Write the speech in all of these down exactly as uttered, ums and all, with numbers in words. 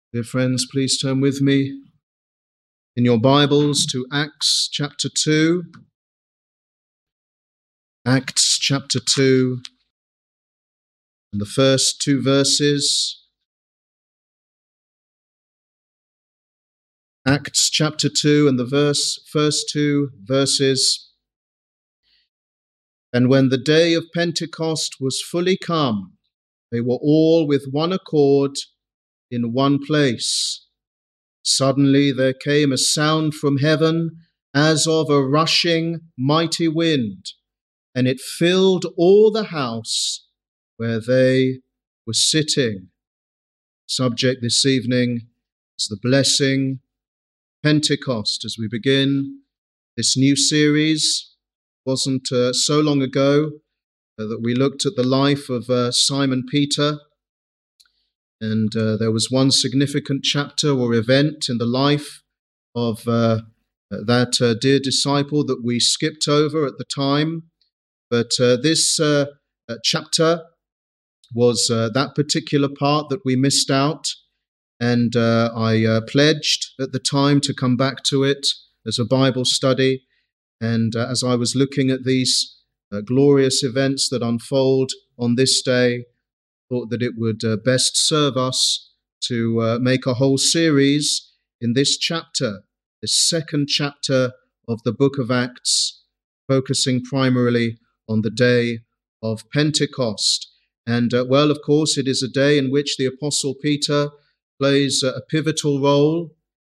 Dear friends, please turn with me in your Bibles to Acts chapter two. Acts chapter two, and the first two verses. Acts chapter two and the verse, first two verses. And when the day of Pentecost was fully come, they were all with one accord in one place. Suddenly there came a sound from heaven as of a rushing mighty wind, and it filled all the house where they were sitting. Subject this evening is the blessing Pentecost. As we begin this new series, it wasn't uh, so long ago uh, that we looked at the life of uh, Simon Peter. And uh, there was one significant chapter or event in the life of uh, that uh, dear disciple that we skipped over at the time. But uh, this uh, uh, chapter was uh, that particular part that we missed out. And uh, I uh, pledged at the time to come back to it as a Bible study. And uh, as I was looking at these uh, glorious events that unfold on this day, thought that it would uh, best serve us to uh, make a whole series in this chapter, this second chapter of the book of Acts, focusing primarily on the day of Pentecost. And, uh, well, of course, it is a day in which the Apostle Peter plays uh, a pivotal role.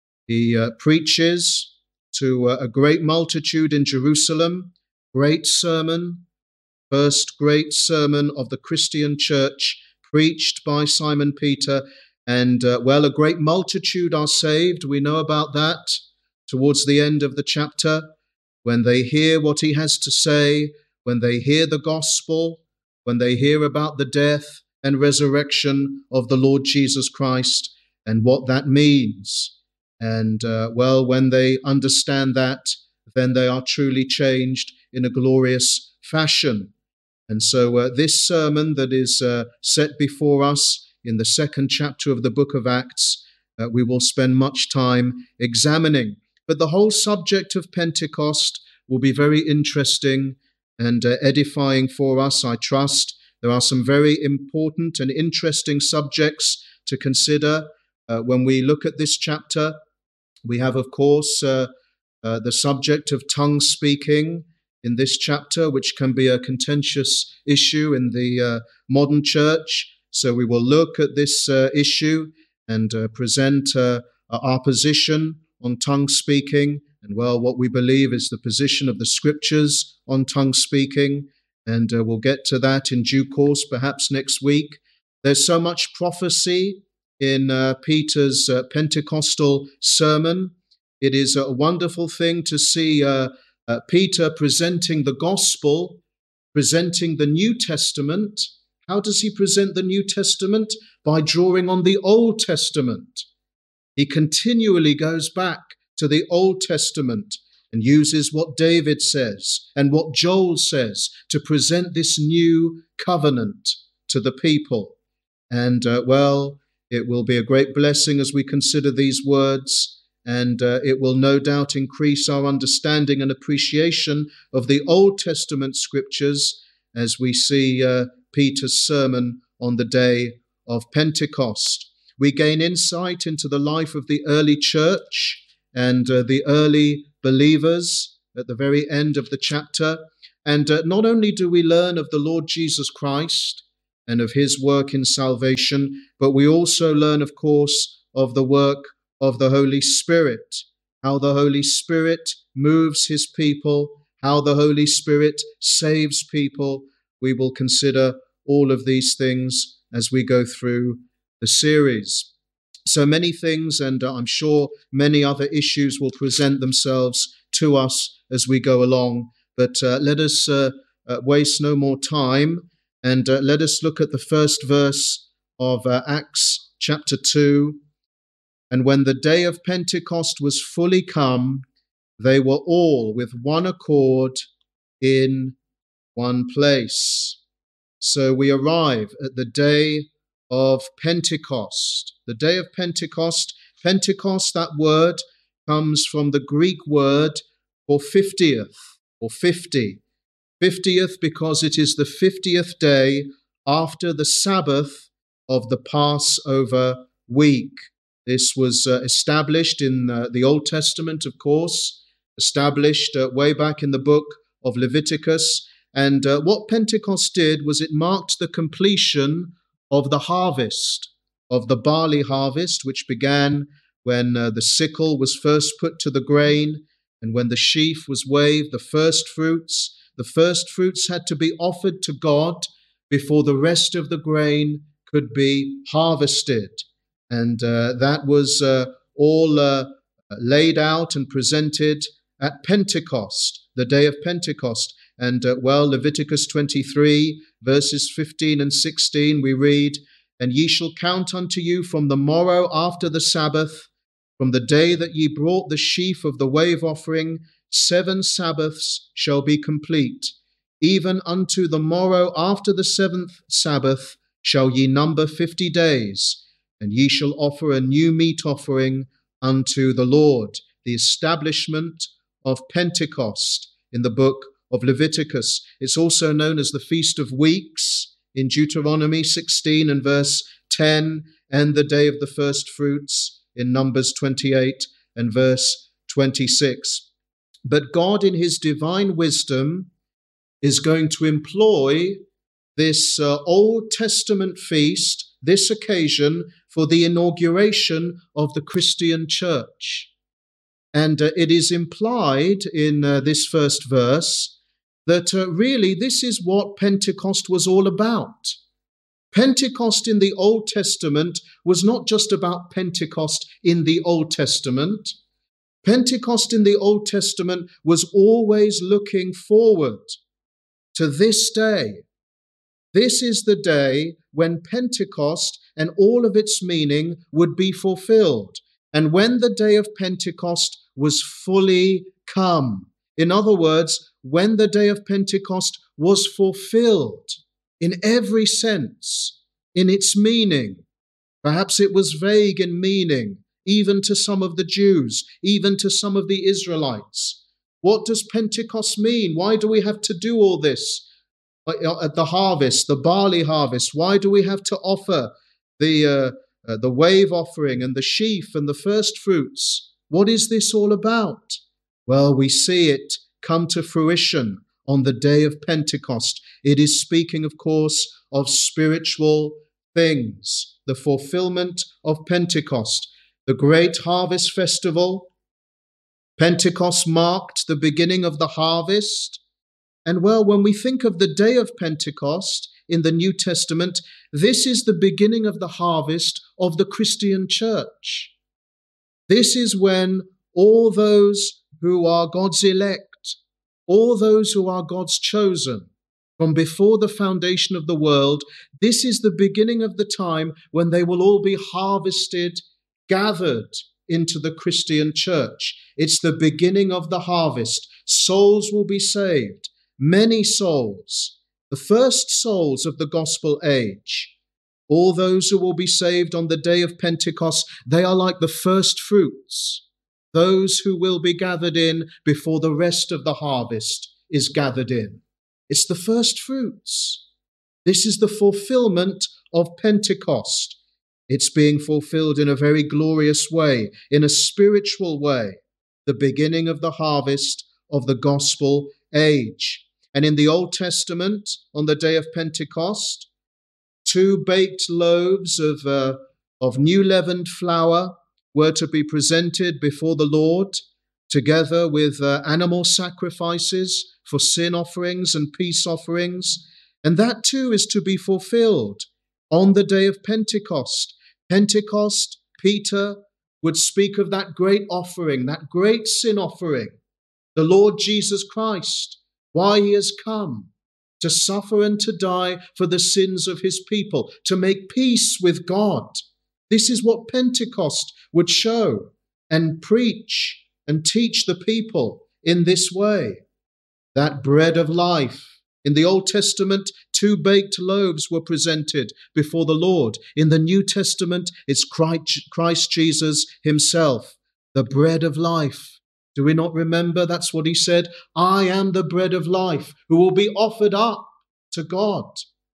He uh, preaches to uh, a great multitude in Jerusalem, great sermon, first great sermon of the Christian church, preached by Simon Peter, and uh, well, a great multitude are saved. We know about that towards the end of the chapter, when they hear what he has to say, when they hear the gospel, when they hear about the death and resurrection of the Lord Jesus Christ and what that means. And uh, well, when they understand that, then they are truly changed in a glorious fashion. And so uh, this sermon that is uh, set before us in the second chapter of the book of Acts, uh, we will spend much time examining. But the whole subject of Pentecost will be very interesting and uh, edifying for us, I trust. There are some very important and interesting subjects to consider uh, when we look at this chapter. We have, of course, uh, uh, the subject of tongue speaking in this chapter, which can be a contentious issue in the uh, modern church. So we will look at this uh, issue and uh, present uh, our position on tongue speaking, and well, what we believe is the position of the scriptures on tongue speaking. And uh, we'll get to that in due course, perhaps next week. There's so much prophecy in uh, Peter's uh, Pentecostal sermon. It is a wonderful thing to see uh, Uh, Peter presenting the gospel, presenting the New Testament. How does he present the New Testament? By drawing on the Old Testament. He continually goes back to the Old Testament and uses what David says and what Joel says to present this new covenant to the people. And, uh, well, it will be a great blessing as we consider these words. And uh, it will no doubt increase our understanding and appreciation of the Old Testament scriptures as we see uh, Peter's sermon on the day of Pentecost. We gain insight into the life of the early church and uh, the early believers at the very end of the chapter. And uh, not only do we learn of the Lord Jesus Christ and of his work in salvation, but we also learn, of course, of the work of the Holy Spirit, how the Holy Spirit moves his people, how the Holy Spirit saves people. We will consider all of these things as we go through the series. So many things, and I'm sure many other issues will present themselves to us as we go along. But uh, let us uh, uh, waste no more time, and uh, let us look at the first verse of uh, Acts chapter two. And when the day of Pentecost was fully come, they were all with one accord in one place. So we arrive at the day of Pentecost. The day of Pentecost. Pentecost, that word comes from the Greek word for fiftieth or fifty. fiftieth because it is the fiftieth day after the Sabbath of the Passover week. This was uh, established in uh, the Old Testament, of course, established uh, way back in the book of Leviticus. And uh, what Pentecost did was it marked the completion of the harvest, of the barley harvest, which began when uh, the sickle was first put to the grain and when the sheaf was waved, the first fruits. The first fruits had to be offered to God before the rest of the grain could be harvested. And uh, that was uh, all uh, laid out and presented at Pentecost, the day of Pentecost. And uh, well, Leviticus twenty-three, verses fifteen and sixteen, we read, "And ye shall count unto you from the morrow after the Sabbath, from the day that ye brought the sheaf of the wave offering, seven Sabbaths shall be complete. Even unto the morrow after the seventh Sabbath shall ye number fifty days, and ye shall offer a new meat offering unto the Lord." The establishment of Pentecost in the book of Leviticus. It's also known as the Feast of Weeks in Deuteronomy sixteen and verse ten, and the day of the first fruits in Numbers twenty-eight and verse twenty-six. But God, in his divine wisdom, is going to employ this uh, Old Testament feast, this occasion, for the inauguration of the Christian church. And uh, it is implied in uh, this first verse that uh, really this is what Pentecost was all about. Pentecost in the Old Testament was not just about Pentecost in the Old Testament. Pentecost in the Old Testament was always looking forward to this day. This is the day when Pentecost and all of its meaning would be fulfilled, and when the day of Pentecost was fully come. In other words, when the day of Pentecost was fulfilled in every sense, in its meaning. Perhaps it was vague in meaning, even to some of the Jews, even to some of the Israelites. What does Pentecost mean? Why do we have to do all this at the harvest, the barley harvest? Why do we have to offer the uh, uh, the wave offering and the sheaf and the first fruits? What is this all about? Well, we see it come to fruition on the day of Pentecost. It is speaking, of course, of spiritual things, the fulfillment of Pentecost. The great harvest festival, Pentecost marked the beginning of the harvest. And well, when we think of the day of Pentecost in the New Testament, this is the beginning of the harvest of the Christian church. This is when all those who are God's elect, all those who are God's chosen, from before the foundation of the world, this is the beginning of the time when they will all be harvested, gathered into the Christian church. It's the beginning of the harvest. Souls will be saved, many souls, the first souls of the gospel age. All those who will be saved on the day of Pentecost, they are like the first fruits, those who will be gathered in before the rest of the harvest is gathered in. It's the first fruits. This is the fulfillment of Pentecost. It's being fulfilled in a very glorious way, in a spiritual way, the beginning of the harvest of the gospel age. And in the Old Testament, on the day of Pentecost, two baked loaves of, uh, of new leavened flour were to be presented before the Lord, together with uh, animal sacrifices for sin offerings and peace offerings. And that too is to be fulfilled on the day of Pentecost. Pentecost, Peter would speak of that great offering, that great sin offering, the Lord Jesus Christ, why he has come, to suffer and to die for the sins of his people, to make peace with God. This is what Pentecost would show and preach and teach the people in this way. That bread of life In the Old Testament, two baked loaves were presented before the Lord. In the New Testament, it's Christ Jesus himself, the bread of life. Do we not remember? That's what he said. I am the bread of life who will be offered up to God.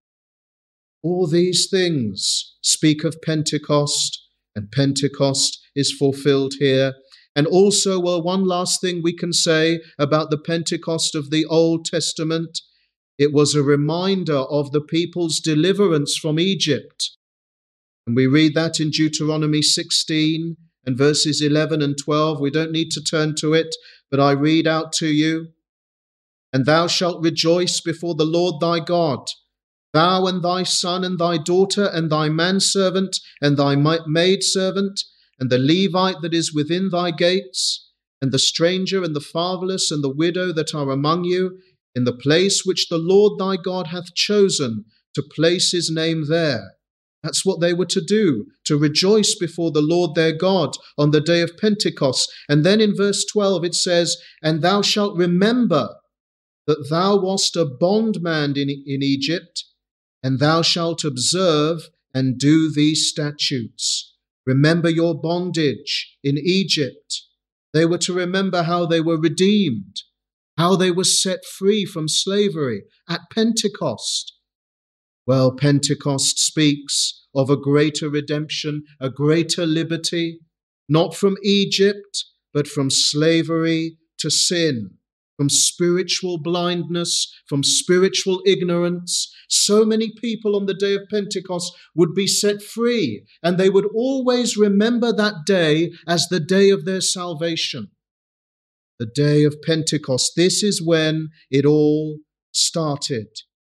All these things speak of Pentecost, and Pentecost is fulfilled here. And also, well, one last thing we can say about the Pentecost of the Old Testament. It was a reminder of the people's deliverance from Egypt. And we read that in Deuteronomy sixteen and verses eleven and twelve. We don't need to turn to it, but I read out to you. And thou shalt rejoice before the Lord thy God, thou and thy son and thy daughter and thy manservant and thy maidservant, and the Levite that is within thy gates, and the stranger and the fatherless and the widow that are among you, in the place which the Lord thy God hath chosen to place his name there. That's what they were to do, to rejoice before the Lord their God on the day of Pentecost. And then in verse twelve it says, and thou shalt remember that thou wast a bondman in, in Egypt, and thou shalt observe and do these statutes. Remember your bondage in Egypt. They were to remember how they were redeemed, how they were set free from slavery at Pentecost. Well, Pentecost speaks of a greater redemption, a greater liberty, not from Egypt, but from slavery to sin, from spiritual blindness, from spiritual ignorance. So many people on the day of Pentecost would be set free, and they would always remember that day as the day of their salvation. The day of Pentecost. This is when it all started.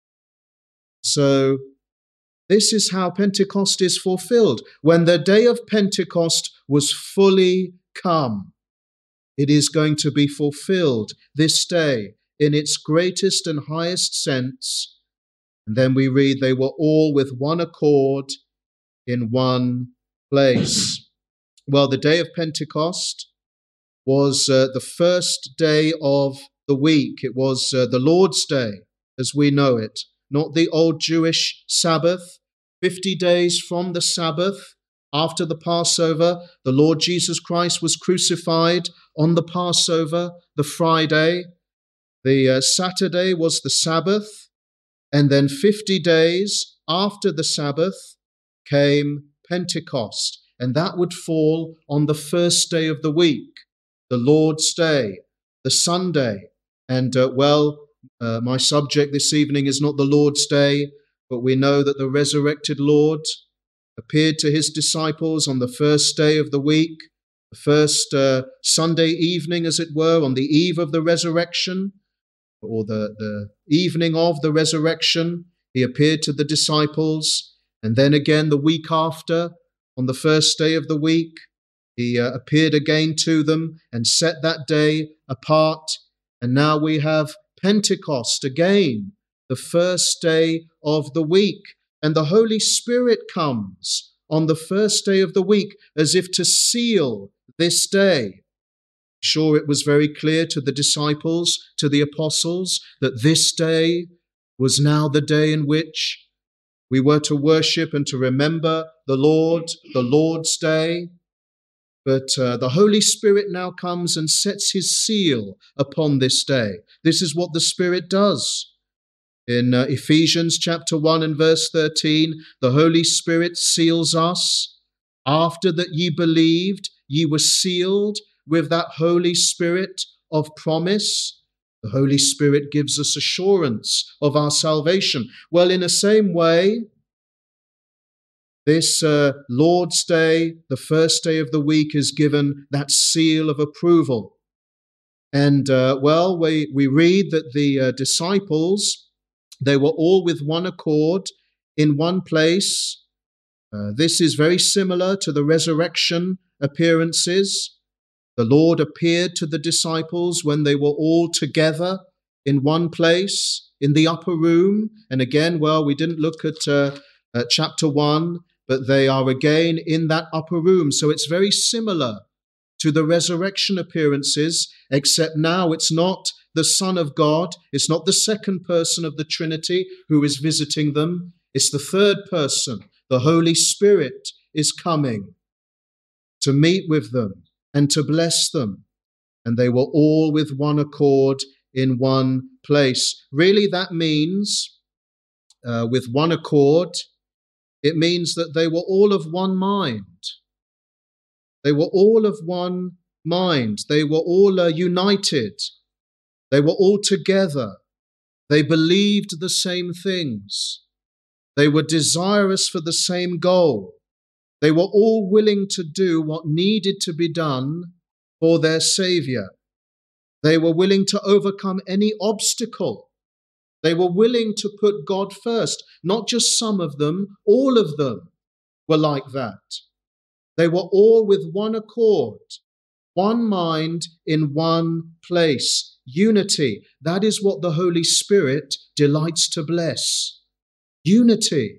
So this is how Pentecost is fulfilled. When the day of Pentecost was fully come, it is going to be fulfilled this day in its greatest and highest sense. And then we read they were all with one accord in one place. Well, the day of Pentecost was uh, the first day of the week. It was uh, the Lord's Day as we know it, not the old Jewish Sabbath. Fifty days from the Sabbath, after the Passover, the Lord Jesus Christ was crucified on the Passover, the Friday. The uh, Saturday was the Sabbath, and then fifty days after the Sabbath came Pentecost, and that would fall on the first day of the week, the Lord's Day, the Sunday. And uh, well, uh, my subject this evening is not the Lord's Day, but we know that the resurrected Lord appeared to his disciples on the first day of the week, the first uh, Sunday evening, as it were, on the eve of the resurrection, or the, the evening of the resurrection. He appeared to the disciples, and then again the week after, on the first day of the week, he uh, appeared again to them and set that day apart. And now we have Pentecost again, the first day of the week. And the Holy Spirit comes on the first day of the week as if to seal this day. Sure, it was very clear to the disciples, to the apostles, that this day was now the day in which we were to worship and to remember the Lord, the Lord's Day. But uh, the Holy Spirit now comes and sets his seal upon this day. This is what the Spirit does. In uh, Ephesians chapter one and verse thirteen, the Holy Spirit seals us. After that ye believed, ye were sealed with that Holy Spirit of promise. The Holy Spirit gives us assurance of our salvation. Well, in the same way, this uh, Lord's Day, the first day of the week, is given that seal of approval. And, uh, well, we, we read that the uh, disciples, they were all with one accord in one place. Uh, this is very similar to the resurrection appearances. The Lord appeared to the disciples when they were all together in one place, in the upper room. And again, well, we didn't look at uh, uh, chapter one, but they are again in that upper room. So it's very similar to the resurrection appearances, except now it's not the Son of God. It's not the second person of the Trinity who is visiting them. It's the third person. The Holy Spirit is coming to meet with them and to bless them. And they were all with one accord in one place. Really, that means, uh, with one accord, it means that they were all of one mind. They were all of one mind. They were all uh, united. They were all together. They believed the same things. They were desirous for the same goal. They were all willing to do what needed to be done for their Savior. They were willing to overcome any obstacle. They were willing to put God first. Not just some of them, all of them were like that. They were all with one accord, one mind in one place. Unity, that is what the Holy Spirit delights to bless. Unity.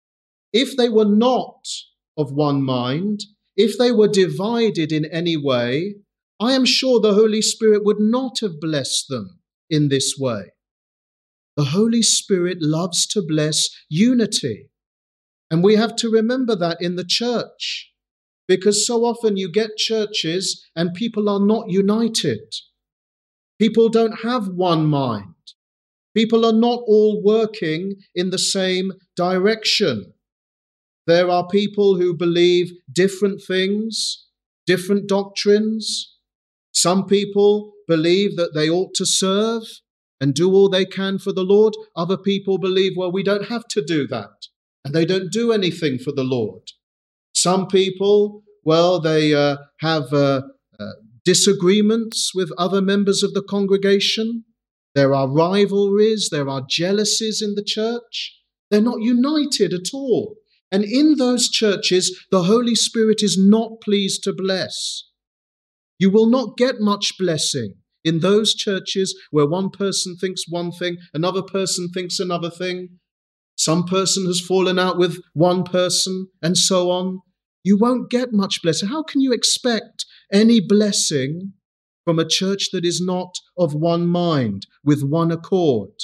If they were not of one mind, if they were divided in any way, I am sure the Holy Spirit would not have blessed them in this way. The Holy Spirit loves to bless unity. And we have to remember that in the church, because so often you get churches and people are not united. People don't have one mind. People are not all working in the same direction. There are people who believe different things, different doctrines. Some people believe that they ought to serve and do all they can for the Lord. Other people believe, well, we don't have to do that, and they don't do anything for the Lord. Some people, well, they uh, have uh, uh, disagreements with other members of the congregation. There are rivalries, there are jealousies in the church. They're not united at all. And in those churches, the Holy Spirit is not pleased to bless. You will not get much blessing in those churches where one person thinks one thing, another person thinks another thing. Some person has fallen out with one person, and so on. You won't get much blessing. How can you expect any blessing from a church that is not of one mind, with one accord?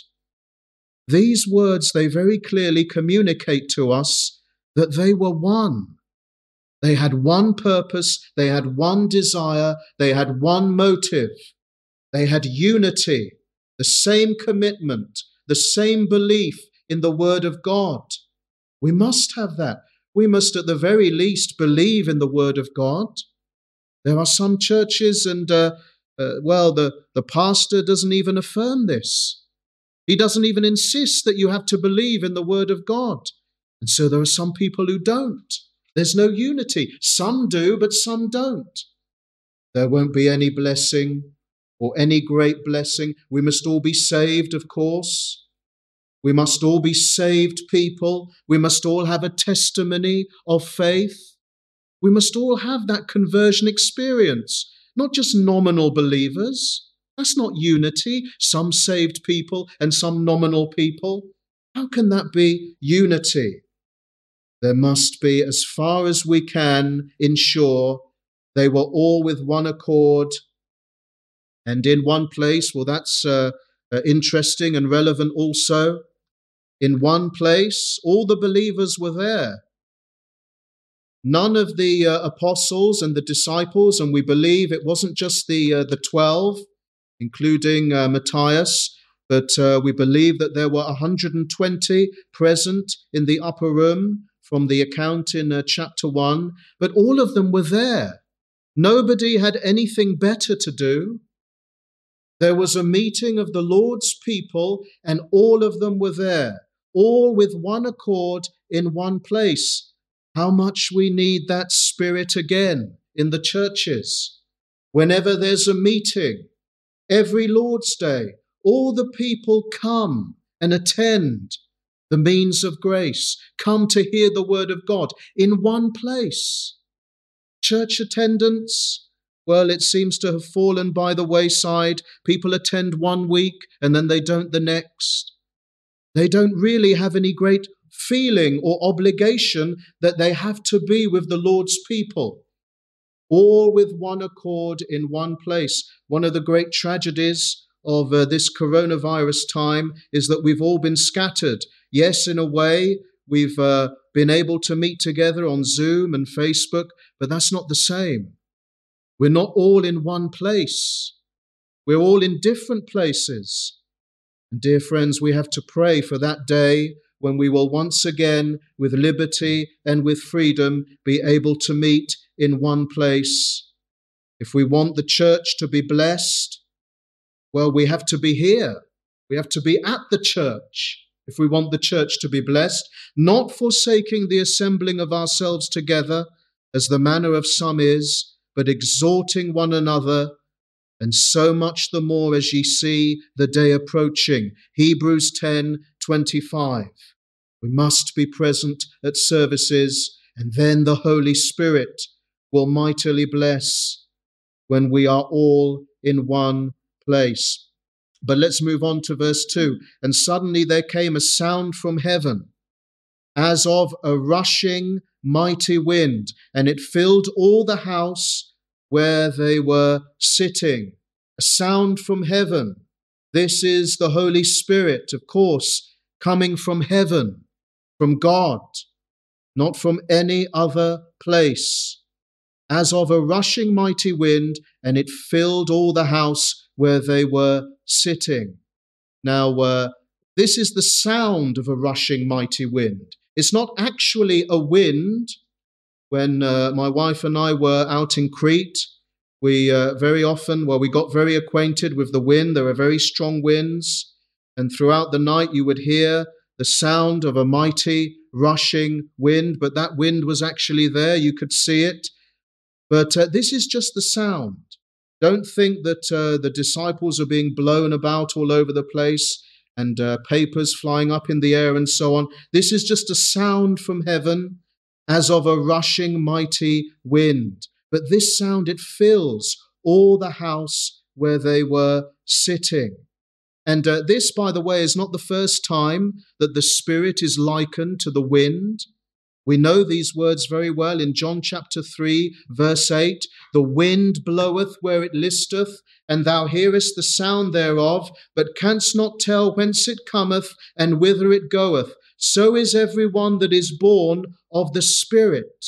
These words, they very clearly communicate to us that they were one. They had one purpose, they had one desire, they had one motive. They had unity, the same commitment, the same belief in the Word of God. We must have that. We must at the very least believe in the Word of God. There are some churches and, uh, uh, well, the, the pastor doesn't even affirm this. He doesn't even insist that you have to believe in the Word of God. And so there are some people who don't. There's no unity. Some do, but some don't. There won't be any blessing or any great blessing. We must all be saved, of course. We must all be saved people. We must all have a testimony of faith. We must all have that conversion experience, not just nominal believers. That's not unity, some saved people and some nominal people. How can that be unity? There must be, as far as we can ensure, they were all with one accord and in one place. Well, that's uh, uh, interesting and relevant also. In one place, all the believers were there. None of the uh, apostles and the disciples, and we believe it wasn't just the uh, the twelve, including uh, Matthias, but uh, we believe that there were one hundred twenty present in the upper room from the account in uh, chapter one, but all of them were there. Nobody had anything better to do. There was a meeting of the Lord's people, and all of them were there, all with one accord in one place. How much we need that spirit again in the churches. Whenever there's a meeting, every Lord's Day, all the people come and attend the means of grace, come to hear the word of God in one place. Church attendance, well, it seems to have fallen by the wayside. People attend one week and then they don't the next. They don't really have any great feeling or obligation that they have to be with the Lord's people, all with one accord in one place. One of the great tragedies of uh, this coronavirus time is that we've all been scattered. Yes, in a way, we've uh, been able to meet together on Zoom and Facebook, but that's not the same. We're not all in one place. We're all in different places. And dear friends, we have to pray for that day when we will once again, with liberty and with freedom, be able to meet in one place. If we want the church to be blessed, well, we have to be here. We have to be at the church if we want the church to be blessed, not forsaking the assembling of ourselves together, as the manner of some is, but exhorting one another, and so much the more as ye see the day approaching. Hebrews ten twenty-five. We must be present at services, and then the Holy Spirit will mightily bless when we are all in one place. But let's move on to verse two. And suddenly there came a sound from heaven, as of a rushing mighty wind, and it filled all the house where they were sitting. A sound from heaven. This is the Holy Spirit, of course, coming from heaven, from God, not from any other place. As of a rushing mighty wind, and it filled all the house where they were sitting. Now, uh, this is the sound of a rushing mighty wind. It's not actually a wind. When uh, my wife and I were out in Crete, we uh, very often, well, we got very acquainted with the wind. There are very strong winds. And throughout the night, you would hear the sound of a mighty rushing wind. But that wind was actually there. You could see it. But uh, this is just the sound. Don't think that uh, the disciples are being blown about all over the place and uh, papers flying up in the air and so on. This is just a sound from heaven as of a rushing mighty wind. But this sound, it fills all the house where they were sitting. And uh, this, by the way, is not the first time that the Spirit is likened to the wind. We know these words very well in John chapter three, verse eight. The wind bloweth where it listeth, and thou hearest the sound thereof, but canst not tell whence it cometh and whither it goeth. So is every one that is born of the Spirit.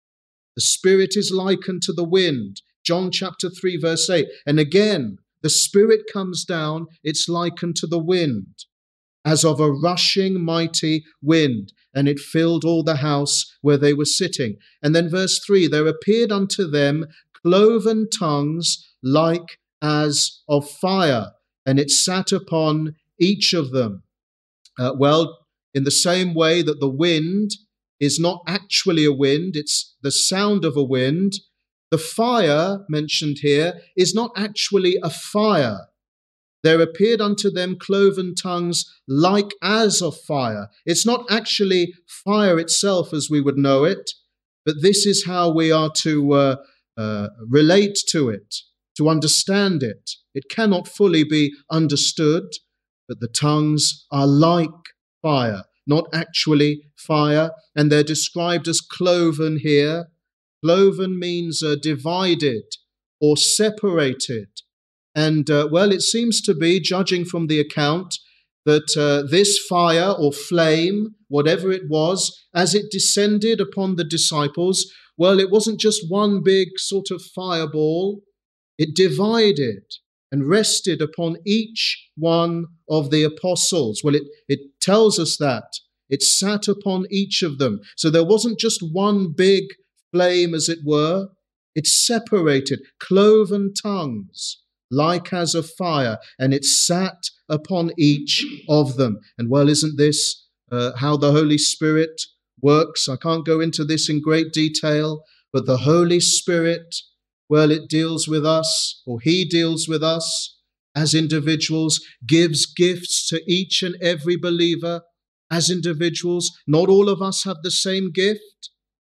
The Spirit is likened to the wind. John chapter three, verse eight. And again, the Spirit comes down, it's likened to the wind, as of a rushing mighty wind, and it filled all the house where they were sitting. And then verse three, there appeared unto them cloven tongues like as of fire, and it sat upon each of them. Uh, well, in the same way that the wind is not actually a wind, it's the sound of a wind, the fire mentioned here is not actually a fire. There appeared unto them cloven tongues like as of fire. It's not actually fire itself as we would know it, but this is how we are to uh, uh, relate to it, to understand it. It cannot fully be understood, but the tongues are like fire, not actually fire, and they're described as cloven here. Cloven means uh, divided or separated. And, uh, well, it seems to be, judging from the account, that uh, this fire or flame, whatever it was, as it descended upon the disciples, well, it wasn't just one big sort of fireball. It divided and rested upon each one of the apostles. Well, it, it tells us that. It sat upon each of them. So there wasn't just one big flame, as it were. It separated, cloven tongues, like as of fire, and it sat upon each of them. And well, isn't this uh, how the Holy Spirit works? I can't go into this in great detail, but the Holy Spirit, well, it deals with us, or He deals with us as individuals, gives gifts to each and every believer as individuals. Not all of us have the same gift.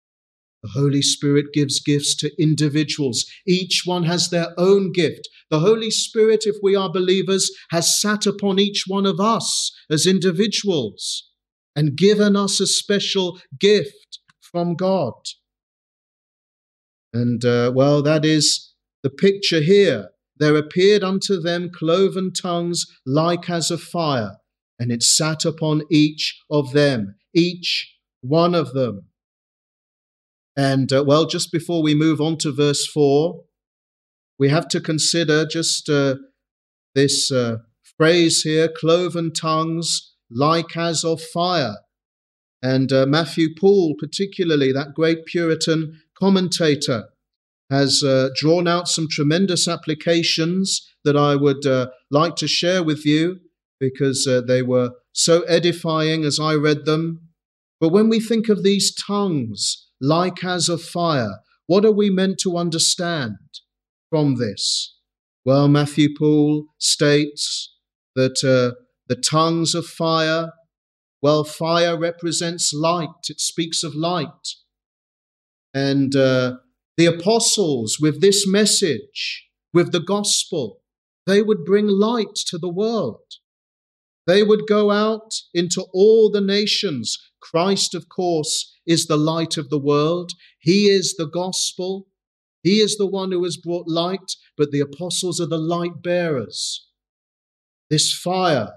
The Holy Spirit gives gifts to individuals. Each one has their own gift. The Holy Spirit, if we are believers, has sat upon each one of us as individuals and given us a special gift from God. And, uh, well, that is the picture here. there appeared unto them cloven tongues like as of fire, and it sat upon each of them, each one of them. And, uh, well, just before we move on to verse four, we have to consider just uh, this uh, phrase here, cloven tongues like as of fire. And uh, Matthew Poole, particularly, that great Puritan commentator, has uh, drawn out some tremendous applications that I would uh, like to share with you, because uh, they were so edifying as I read them. But when we think of these tongues like as of fire, what are we meant to understand from this? Well, Matthew Poole states that uh, the tongues of fire, well, fire represents light. It speaks of light. And uh, the apostles, with this message, with the gospel, they would bring light to the world. They would go out into all the nations. Christ, of course, is the light of the world. He is the gospel. He is the one who has brought light, but the apostles are the light bearers. This fire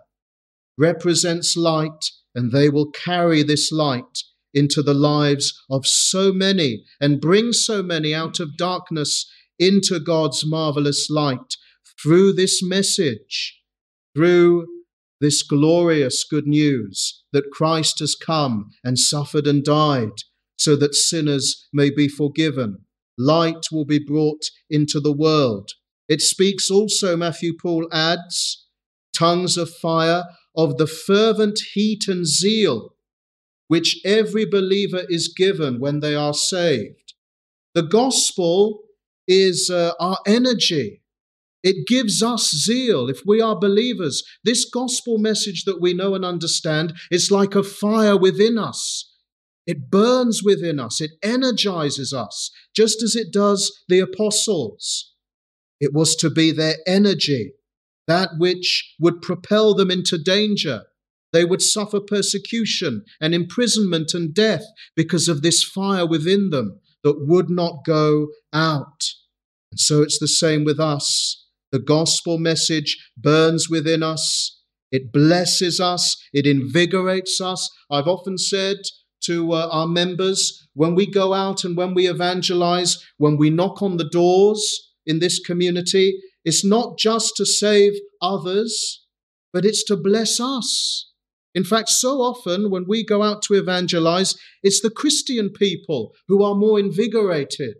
represents light, and they will carry this light into the lives of so many and bring so many out of darkness into God's marvelous light through this message, through this glorious good news that Christ has come and suffered and died so that sinners may be forgiven. Light will be brought into the world. It speaks also, Matthew Poole adds, tongues of fire, of the fervent heat and zeal which every believer is given when they are saved. The gospel is uh, our energy. It gives us zeal if we are believers. This gospel message that we know and understand is like a fire within us. It burns within us. It energizes us, just as it does the apostles. It was to be their energy, that which would propel them into danger. They would suffer persecution and imprisonment and death because of this fire within them that would not go out. And so it's the same with us. The gospel message burns within us. It blesses us. It invigorates us. I've often said to uh, our members, when we go out and when we evangelize, when we knock on the doors in this community, it's not just to save others, but it's to bless us. In fact, so often when we go out to evangelize, it's the Christian people who are more invigorated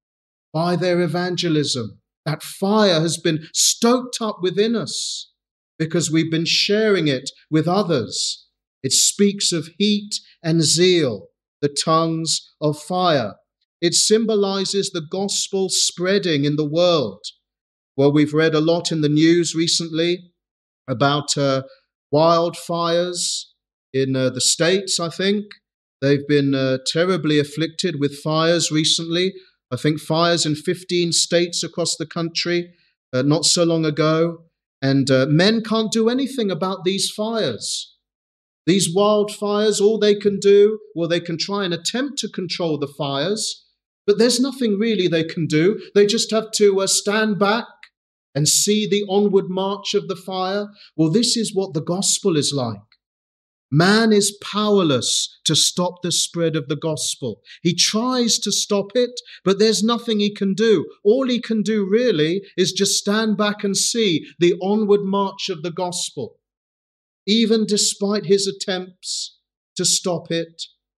by their evangelism. That fire has been stoked up within us because we've been sharing it with others. It speaks of heat and zeal, the tongues of fire. It symbolizes the gospel spreading in the world. Well, we've read a lot in the news recently about uh, wildfires in uh, the States, I think. They've been uh, terribly afflicted with fires recently. I think fires in fifteen states across the country uh, not so long ago. And uh, men can't do anything about these fires. These wildfires, all they can do, well, they can try and attempt to control the fires, but there's nothing really they can do. They just have to uh, stand back and see the onward march of the fire. Well, this is what the gospel is like. Man is powerless to stop the spread of the gospel. He tries to stop it, but there's nothing he can do. All he can do really is just stand back and see the onward march of the gospel. Even despite his attempts to stop it,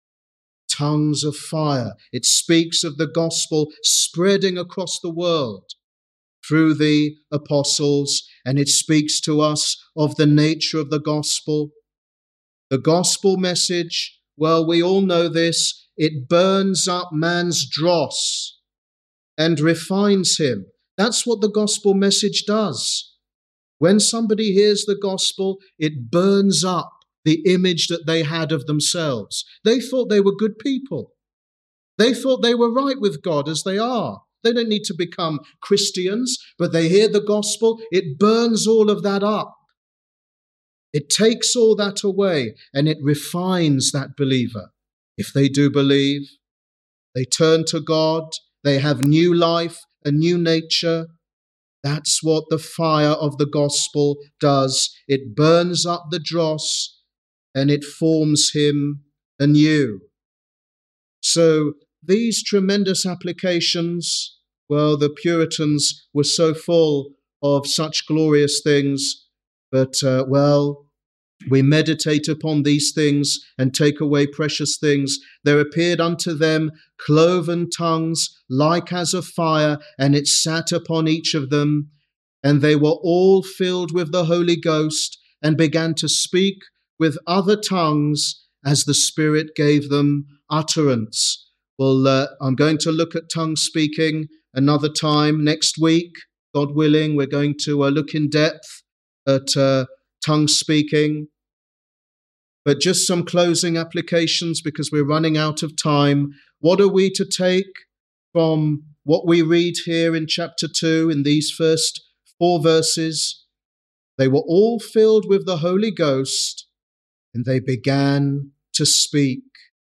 tongues of fire. It speaks of the gospel spreading across the world through the apostles, and it speaks to us of the nature of the gospel. The gospel message, well, we all know this, it burns up man's dross and refines him. That's what the gospel message does. When somebody hears the gospel, it burns up the image that they had of themselves. They thought they were good people. They thought they were right with God as they are. They don't need to become Christians, but they hear the gospel, it burns all of that up. It takes all that away and it refines that believer. If they do believe, they turn to God, they have new life, a new nature, That's what the fire of the gospel does. It burns up the dross and it forms him anew. So these tremendous applications, well, the Puritans were so full of such glorious things, but, uh, well, we meditate upon these things and take away precious things. There appeared unto them cloven tongues like as of fire, and it sat upon each of them. And they were all filled with the Holy Ghost and began to speak with other tongues as the Spirit gave them utterance. Well, uh, I'm going to look at tongue speaking another time next week. God willing, we're going to uh, look in depth at uh, tongue speaking. But just some closing applications because we're running out of time. What are we to take from what we read here in chapter two in these first four verses? They were all filled with the Holy Ghost and they began to speak.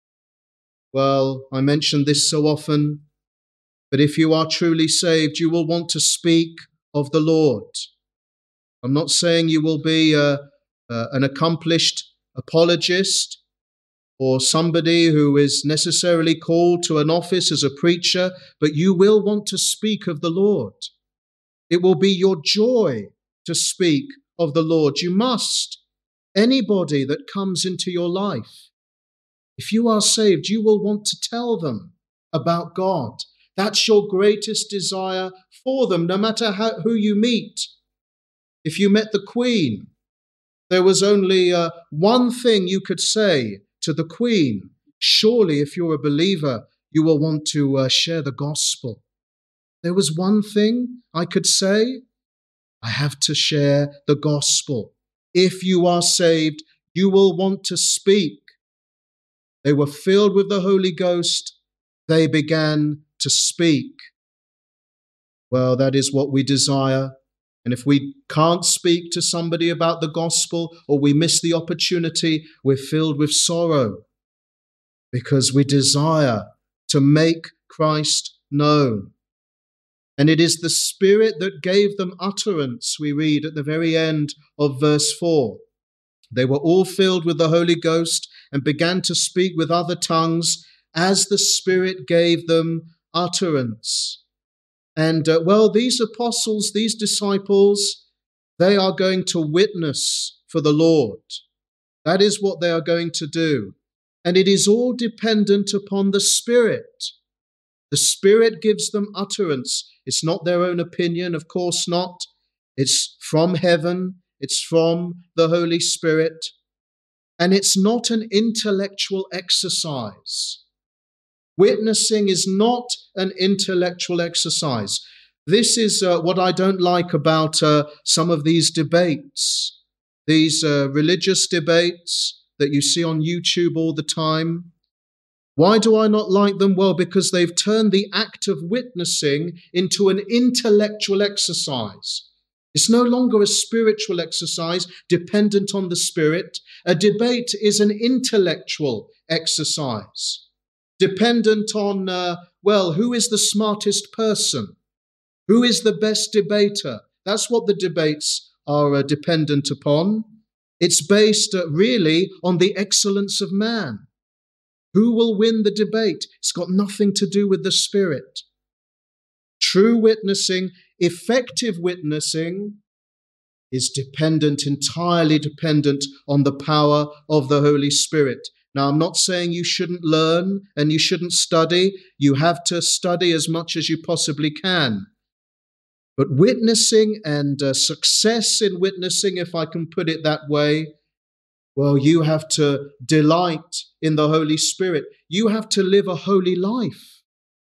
Well, I mention this so often, but if you are truly saved, you will want to speak of the Lord. I'm not saying you will be uh, uh, an accomplished apologist or somebody who is necessarily called to an office as a preacher, but you will want to speak of the Lord. It will be your joy to speak of the Lord. You must. Anybody that comes into your life, if you are saved, you will want to tell them about God. That's your greatest desire for them, no matter how, who you meet. If you met the Queen, there was only uh, one thing you could say to the Queen. Surely, if you're a believer, you will want to uh, share the gospel. There was one thing I could say. I have to share the gospel. If you are saved, you will want to speak. They were filled with the Holy Ghost. They began to speak. Well, that is what we desire. And if we can't speak to somebody about the gospel or we miss the opportunity, we're filled with sorrow because we desire to make Christ known. And it is the Spirit that gave them utterance, we read at the very end of verse four. They were all filled with the Holy Ghost and began to speak with other tongues as the Spirit gave them utterance. And, uh, well, these apostles, these disciples, they are going to witness for the Lord. That is what they are going to do. And it is all dependent upon the Spirit. The Spirit gives them utterance. It's not their own opinion, of course not. It's from heaven. It's from the Holy Spirit. And it's not an intellectual exercise. Witnessing is not an intellectual exercise. This is uh, what I don't like about uh, some of these debates, these uh, religious debates that you see on YouTube all the time. Why do I not like them? Well, because they've turned the act of witnessing into an intellectual exercise. It's no longer a spiritual exercise dependent on the Spirit. A debate is an intellectual exercise. Dependent on, uh, well, who is the smartest person? Who is the best debater? That's what the debates are uh, dependent upon. It's based uh, really on the excellence of man. Who will win the debate? It's got nothing to do with the Spirit. True witnessing, effective witnessing, is dependent, entirely dependent on the power of the Holy Spirit. Now, I'm not saying you shouldn't learn and you shouldn't study. You have to study as much as you possibly can. But witnessing and uh, success in witnessing, if I can put it that way, well, you have to delight in the Holy Spirit. You have to live a holy life.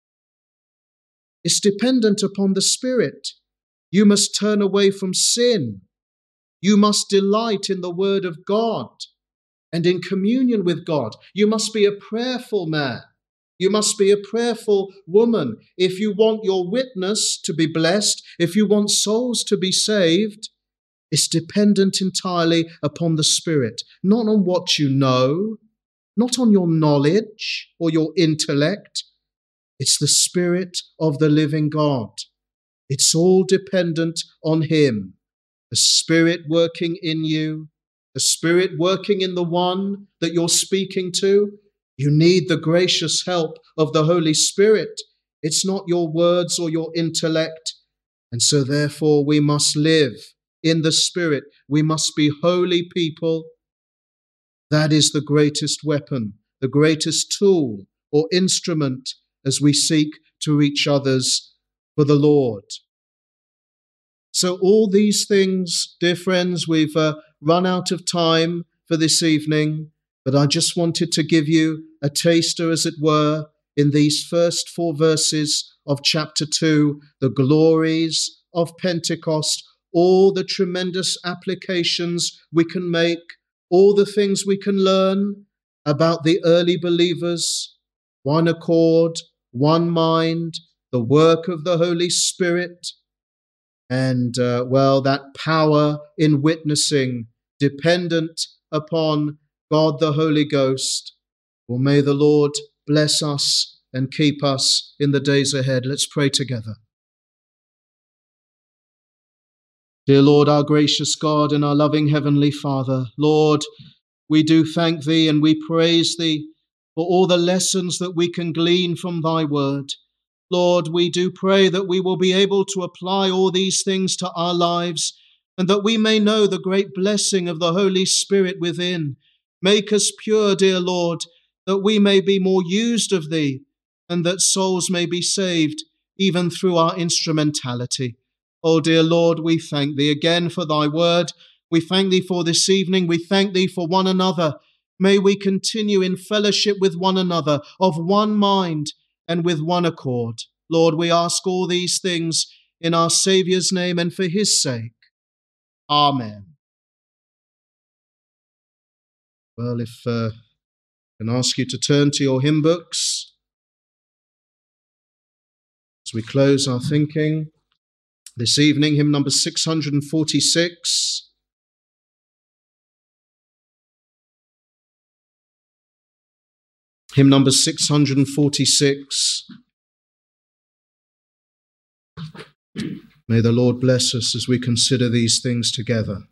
It's dependent upon the Spirit. You must turn away from sin. You must delight in the Word of God and in communion with God. You must be a prayerful man. You must be a prayerful woman. If you want your witness to be blessed, if you want souls to be saved, it's dependent entirely upon the Spirit, not on what you know, not on your knowledge or your intellect. It's the Spirit of the living God. It's all dependent on him. The Spirit working in you, the Spirit working in the one that you're speaking to. You need the gracious help of the Holy Spirit. It's not your words or your intellect. And so therefore we must live in the Spirit. We must be holy people. That is the greatest weapon, the greatest tool or instrument as we seek to reach others for the Lord. So all these things, dear friends, we've uh, run out of time for this evening, but I just wanted to give you a taster, as it were, in these first four verses of chapter two, the glories of Pentecost, all the tremendous applications we can make, all the things we can learn about the early believers, one accord, one mind, the work of the Holy Spirit, and, uh, well, that power in witnessing dependent upon God the Holy Ghost. Well, may the Lord bless us and keep us in the days ahead. Let's pray together. Dear Lord, our gracious God and our loving Heavenly Father, Lord, we do thank Thee and we praise Thee for all the lessons that we can glean from Thy word. Lord, we do pray that we will be able to apply all these things to our lives and that we may know the great blessing of the Holy Spirit within. Make us pure, dear Lord, that we may be more used of Thee and that souls may be saved even through our instrumentality. Oh, dear Lord, we thank Thee again for Thy word. We thank Thee for this evening. We thank Thee for one another. May we continue in fellowship with one another, of one mind and with one accord. Lord, we ask all these things in our Saviour's name and for His sake. Amen. Well, if uh, I can ask you to turn to your hymn books as we close our thinking. This evening, hymn number six hundred forty-six. Hymn number six hundred forty-six. May the Lord bless us as we consider these things together.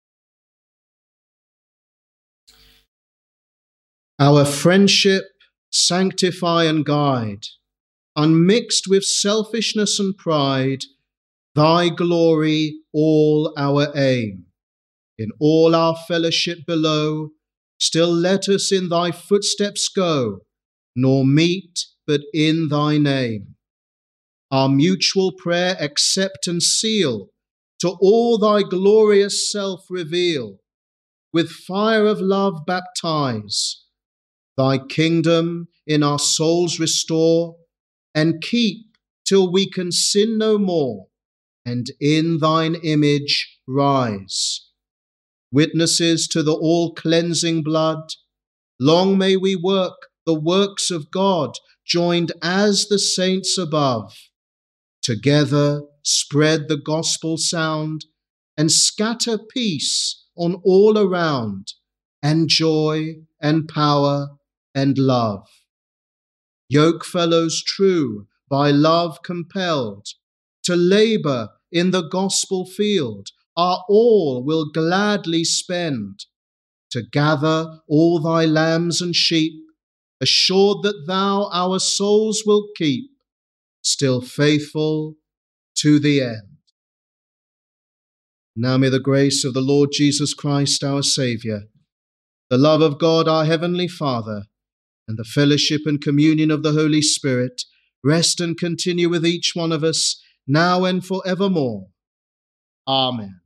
Our friendship sanctify and guide, unmixed with selfishness and pride, Thy glory all our aim. In all our fellowship below, still let us in Thy footsteps go, nor meet but in Thy name. Our mutual prayer accept and seal, to all Thy glorious self reveal, with fire of love baptize, Thy kingdom in our souls restore, and keep till we can sin no more, and in Thine image rise. Witnesses to the all-cleansing blood, long may we work the works of God, joined as the saints above. Together spread the gospel sound, and scatter peace on all around, and joy and power and love. Yoke fellows true, by love compelled, to labour in the gospel field, our all will gladly spend, to gather all Thy lambs and sheep, assured that Thou our souls wilt keep, still faithful to the end. Now may the grace of the Lord Jesus Christ, our Saviour, the love of God, our Heavenly Father, and the fellowship and communion of the Holy Spirit rest and continue with each one of us, now and forevermore. Amen.